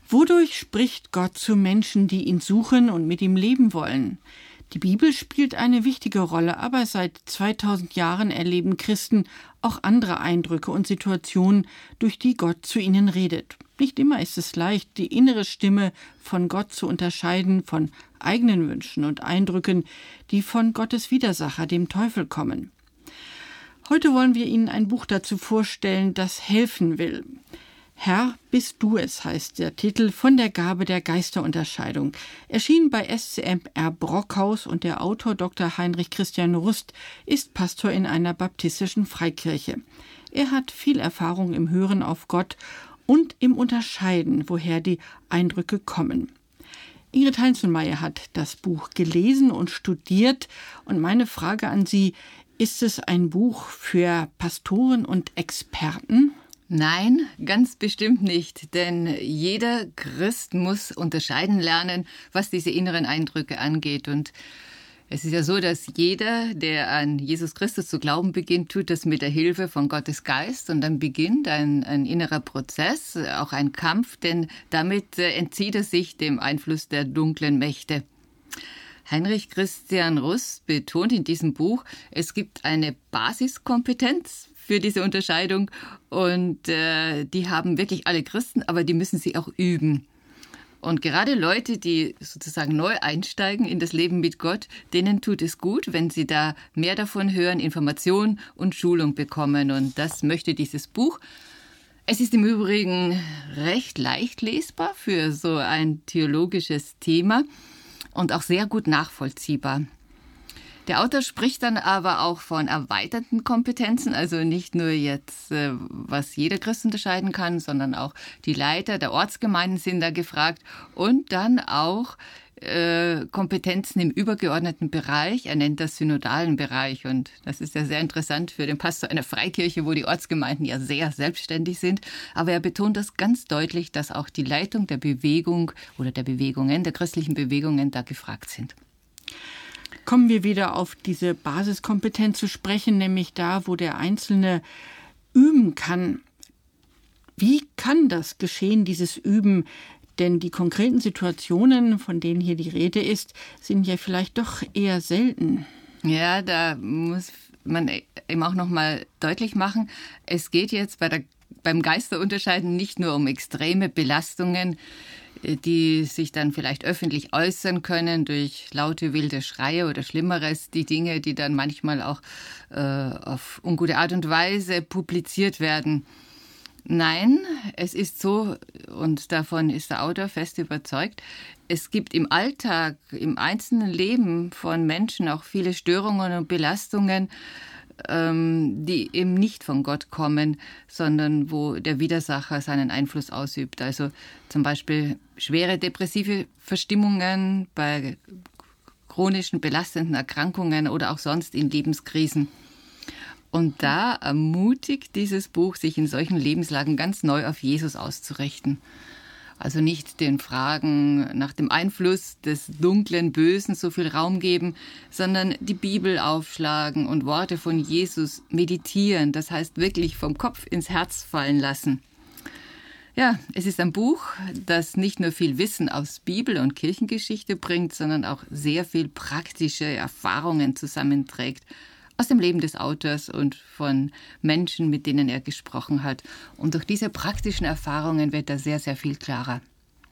Wodurch spricht Gott zu Menschen, die ihn suchen und mit ihm leben wollen? Die Bibel spielt eine wichtige Rolle, aber seit 2000 Jahren erleben Christen auch andere Eindrücke und Situationen, durch die Gott zu ihnen redet. Nicht immer ist es leicht, die innere Stimme von Gott zu unterscheiden von eigenen Wünschen und Eindrücken, die von Gottes Widersacher, dem Teufel, kommen. Heute wollen wir Ihnen ein Buch dazu vorstellen, das helfen will. Herr, bist du es, heißt der Titel, von der Gabe der Geisterunterscheidung. Erschienen bei SCMR Brockhaus und der Autor Dr. Heinrich Christian Rust ist Pastor in einer baptistischen Freikirche. Er hat viel Erfahrung im Hören auf Gott und im Unterscheiden, woher die Eindrücke kommen. Ingrid Heinzelmeier hat das Buch gelesen und studiert. Und meine Frage an Sie, ist es ein Buch für Pastoren und Experten? Nein, ganz bestimmt nicht, denn jeder Christ muss unterscheiden lernen, was diese inneren Eindrücke angeht. Und es ist ja so, dass jeder, der an Jesus Christus zu glauben beginnt, tut das mit der Hilfe von Gottes Geist. Und dann beginnt ein innerer Prozess, auch ein Kampf, denn damit entzieht er sich dem Einfluss der dunklen Mächte. Heinrich Christian Rust betont in diesem Buch, es gibt eine Basiskompetenz für diese Unterscheidung und die haben wirklich alle Christen, aber die müssen sie auch üben. Und gerade Leute, die sozusagen neu einsteigen in das Leben mit Gott, denen tut es gut, wenn sie da mehr davon hören, Information und Schulung bekommen. Und das möchte dieses Buch. Es ist im Übrigen recht leicht lesbar für so ein theologisches Thema und auch sehr gut nachvollziehbar. Der Autor spricht dann aber auch von erweiterten Kompetenzen, also nicht nur jetzt, was jeder Christ unterscheiden kann, sondern auch die Leiter der Ortsgemeinden sind da gefragt und dann auch Kompetenzen im übergeordneten Bereich. Er nennt das synodalen Bereich und das ist ja sehr interessant für den Pastor einer Freikirche, wo die Ortsgemeinden ja sehr selbstständig sind. Aber er betont das ganz deutlich, dass auch die Leitung der Bewegung oder der Bewegungen, der christlichen Bewegungen da gefragt sind. Kommen wir wieder auf diese Basiskompetenz zu sprechen, nämlich da, wo der Einzelne üben kann. Wie kann das geschehen, dieses Üben? Denn die konkreten Situationen, von denen hier die Rede ist, sind ja vielleicht doch eher selten. Ja, da muss man eben auch noch mal deutlich machen, es geht jetzt beim Geisterunterscheiden nicht nur um extreme Belastungen, die sich dann vielleicht öffentlich äußern können durch laute, wilde Schreie oder Schlimmeres, die Dinge, die dann manchmal auch auf ungute Art und Weise publiziert werden. Nein, es ist so, und davon ist der Autor fest überzeugt, es gibt im Alltag, im einzelnen Leben von Menschen auch viele Störungen und Belastungen, die eben nicht von Gott kommen, sondern wo der Widersacher seinen Einfluss ausübt. Also zum Beispiel schwere depressive Verstimmungen bei chronischen belastenden Erkrankungen oder auch sonst in Lebenskrisen. Und da ermutigt dieses Buch, sich in solchen Lebenslagen ganz neu auf Jesus auszurichten. Also nicht den Fragen nach dem Einfluss des dunklen Bösen so viel Raum geben, sondern die Bibel aufschlagen und Worte von Jesus meditieren. Das heißt wirklich vom Kopf ins Herz fallen lassen. Ja, es ist ein Buch, das nicht nur viel Wissen aus Bibel und Kirchengeschichte bringt, sondern auch sehr viel praktische Erfahrungen zusammenträgt aus dem Leben des Autors und von Menschen, mit denen er gesprochen hat. Und durch diese praktischen Erfahrungen wird da sehr, sehr viel klarer.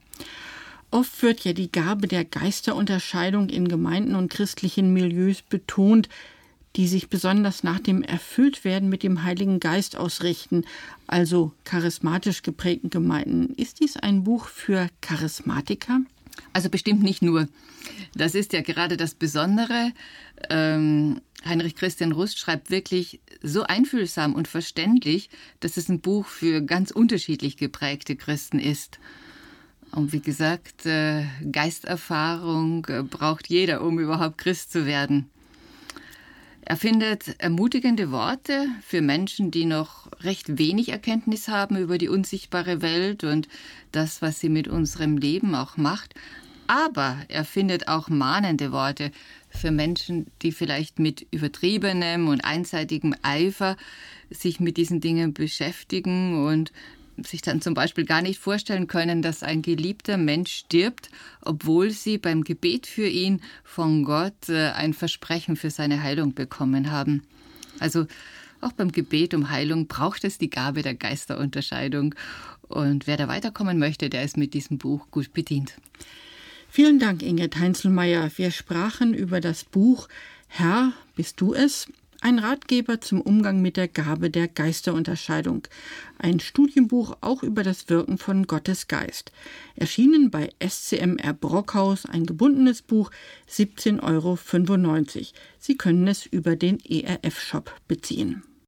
Oft wird ja die Gabe der Geisterunterscheidung in Gemeinden und christlichen Milieus betont, die sich besonders nach dem Erfülltwerden mit dem Heiligen Geist ausrichten, also charismatisch geprägten Gemeinden. Ist dies ein Buch für Charismatiker? Also bestimmt nicht nur. Das ist ja gerade das Besondere. Heinrich Christian Rust schreibt wirklich so einfühlsam und verständlich, dass es ein Buch für ganz unterschiedlich geprägte Christen ist. Und wie gesagt, Geisterfahrung braucht jeder, um überhaupt Christ zu werden. Er findet ermutigende Worte für Menschen, die noch recht wenig Erkenntnis haben über die unsichtbare Welt und das, was sie mit unserem Leben auch macht. Aber er findet auch mahnende Worte für Menschen, die vielleicht mit übertriebenem und einseitigem Eifer sich mit diesen Dingen beschäftigen und sich dann zum Beispiel gar nicht vorstellen können, dass ein geliebter Mensch stirbt, obwohl sie beim Gebet für ihn von Gott ein Versprechen für seine Heilung bekommen haben. Also auch beim Gebet um Heilung braucht es die Gabe der Geisterunterscheidung. Und wer da weiterkommen möchte, der ist mit diesem Buch gut bedient. Vielen Dank, Ingrid Heinzelmeier. Wir sprachen über das Buch Herr, bist du es? Ein Ratgeber zum Umgang mit der Gabe der Geisterunterscheidung. Ein Studienbuch auch über das Wirken von Gottes Geist. Erschienen bei SCMR Brockhaus, ein gebundenes Buch, 17,95 €. Sie können es über den ERF-Shop beziehen.